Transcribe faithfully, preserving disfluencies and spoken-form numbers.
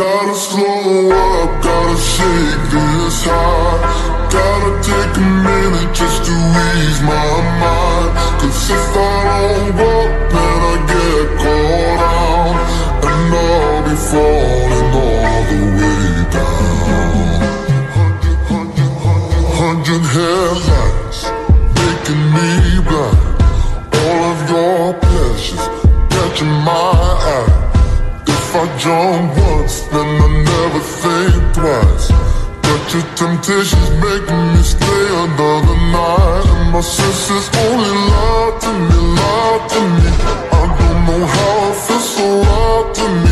Gotta slow up, gotta shake this high. Gotta take a minute just to ease my mind. Cause if I don't walk, then I get caught out, and I'll be falling all the way down. Hundred headlights making me blind. All of your pleasures catching my eye. If I jump once, then I never think twice. But your temptation's making me stay another night. And my senses only lie to me, lie to me. I don't know how it feels so right to me.